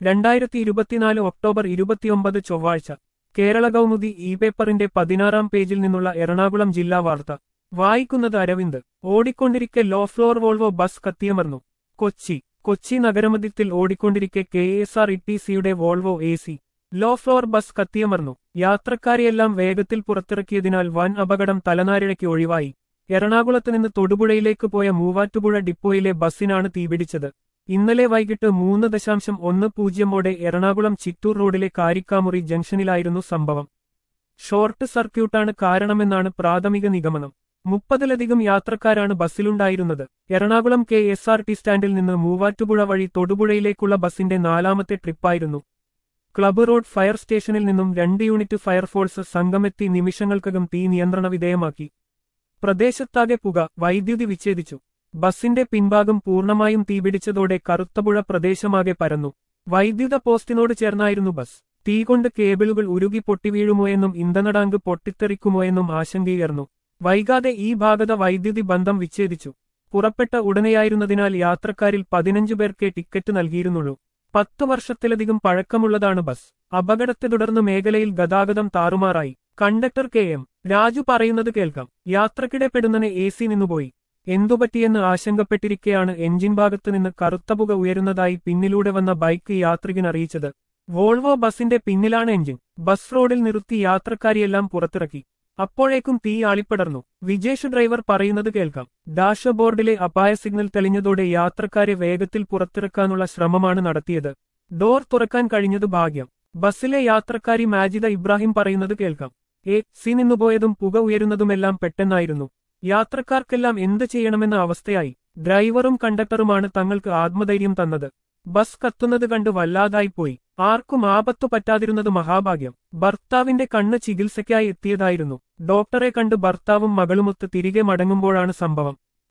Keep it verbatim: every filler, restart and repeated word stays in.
രണ്ടായിരത്തി ഇരുപത്തിനാല് ഒക്ടോബർ ഇരുപത്തിയൊമ്പത് ചൊവ്വാഴ്ച കേരള കൗമുദി ഇ പേപ്പറിന്റെ പതിനാറാം പേജിൽ നിന്നുള്ള എറണാകുളം ജില്ലാ വാർത്ത വായിക്കുന്നത് അരവിന്ദ്. ഓടിക്കൊണ്ടിരിക്കെ ലോ ഫ്ലോർ വോൾവോ ബസ് കത്തിയമർന്നു. കൊച്ചി കൊച്ചി നഗരമധ്യത്തിൽ ഓടിക്കൊണ്ടിരിക്കെ K S R E T സിയുടെ Volvo A C low floor bus കത്തിയമർന്നു. യാത്രക്കാരെയെല്ലാം വേഗത്തിൽ പുറത്തിറക്കിയതിനാൽ വൻ അപകടം തലനാരിഴയ്ക്ക് ഒഴിവായി. എറണാകുളത്ത് നിന്ന് തൊടുപുഴയിലേക്ക് പോയ മൂവാറ്റുപുഴ ഡിപ്പോയിലെ ബസ്സിനാണ് തീപിടിച്ചത്. ഇന്നലെ വൈകിട്ട് മൂന്ന് ദശാംശം ഒന്ന് പൂജ്യമോടെ എറണാകുളം ചിറ്റൂർ റോഡിലെ കാരിക്കാമുറി ജംഗ്ഷനിലായിരുന്നു സംഭവം. ഷോർട്ട് സർക്യൂട്ടാണ് കാരണമെന്നാണ് പ്രാഥമിക നിഗമനം. മുപ്പതിലധികം യാത്രക്കാരാണ് ബസ്സിലുണ്ടായിരുന്നത്. Ernakulam K S R T സ്റ്റാൻഡിൽ നിന്ന് മൂവാറ്റുപുഴ വഴി തൊടുപുഴയിലേക്കുള്ള ബസിന്റെ നാലാമത്തെ ട്രിപ്പായിരുന്നു. ക്ലബ് റോഡ് ഫയർ സ്റ്റേഷനിൽ നിന്നും രണ്ട് യൂണിറ്റ് ഫയർഫോഴ്സ് സംഘമെത്തി നിമിഷങ്ങൾക്കകം തീ നിയന്ത്രണ വിധേയമാക്കി. പ്രദേശത്താകെ പുക, വൈദ്യുതി വിച്ഛേദിച്ചു. ബസിന്റെ പിൻഭാഗം പൂർണ്ണമായും തീപിടിച്ചതോടെ കറുത്തപുഴ പ്രദേശമാകെ പരന്നു. വൈദ്യുത പോസ്റ്റിനോട് ചേർന്നായിരുന്നു ബസ്. തീ കൊണ്ട് കേബിളുകൾ ഉരുകി പൊട്ടിവീഴുമോയെന്നും ഇന്ധനടാങ്ക് പൊട്ടിത്തെറിക്കുമോയെന്നും ആശങ്കയുയർന്നു. വൈകാതെ ഈ ഭാഗത വൈദ്യുതി ബന്ധം വിച്ഛേദിച്ചു. പുറപ്പെട്ട ഉടനെയായിരുന്നതിനാൽ യാത്രക്കാരിൽ പതിനഞ്ചു പേർക്കേ ടിക്കറ്റ് നൽകിയിരുന്നുള്ളൂ. പത്തു വർഷത്തിലധികം പഴക്കമുള്ളതാണ് ബസ്. അപകടത്തെ തുടർന്ന് മേഖലയിൽ ഗതാഗതം താറുമാറായി. കണ്ടക്ടർ കെ എം രാജു പറയുന്നത് കേൾക്കാം. യാത്രക്കിടെ പെടുന്നനെ എ സി നിന്നുപോയി. എന്തുപറ്റിയെന്ന് ആശങ്കപ്പെട്ടിരിക്കെയാണ് എഞ്ചിൻ ഭാഗത്ത് നിന്ന് കറുത്തപുക ഉയരുന്നതായി പിന്നിലൂടെ വന്ന ബൈക്ക് യാത്രികൻ അറിയിച്ചത്. വോൾവോ ബസിന്റെ പിന്നിലാണ് എഞ്ചിൻ. ബസ് റോഡിൽ നിർത്തി യാത്രക്കാരിയെല്ലാം പുറത്തിറക്കി. അപ്പോഴേക്കും തീ ആളിപ്പടർന്നു. വിജേഷ് ഡ്രൈവർ പറയുന്നത് കേൾക്കാം. ഡാഷ്ബോർഡിലെ അപായ സിഗ്നൽ തെളിഞ്ഞതോടെ യാത്രക്കാരെ വേഗത്തിൽ പുറത്തിറക്കാനുള്ള ശ്രമമാണ് നടത്തിയത്. ഡോർ തുറക്കാൻ കഴിഞ്ഞത് ഭാഗ്യം. ബസ്സിലെ യാത്രക്കാരി മാജിദ ഇബ്രാഹിം പറയുന്നത് കേൾക്കാം. എ സി നിന്നുപോയതും പുക ഉയരുന്നതുമെല്ലാം പെട്ടെന്നായിരുന്നു. യാത്രക്കാർക്കെല്ലാം എന്ത് ചെയ്യണമെന്ന അവസ്ഥയായി. ഡ്രൈവറും കണ്ടക്ടറുമാണ് തങ്ങൾക്ക് ആത്മധൈര്യം തന്നത്. ബസ് കത്തുന്നത് കണ്ട് വല്ലാതായിപ്പോയി. ആർക്കും ആപത്തു പറ്റാതിരുന്നത് മഹാഭാഗ്യം. ഭർത്താവിന്റെ കണ്ണ് ചികിത്സയ്ക്കായി എത്തിയതായിരുന്നു. ഡോക്ടറെ കണ്ട് ഭർത്താവും മകളുമൊത്ത് തിരികെ മടങ്ങുമ്പോഴാണ് സംഭവം.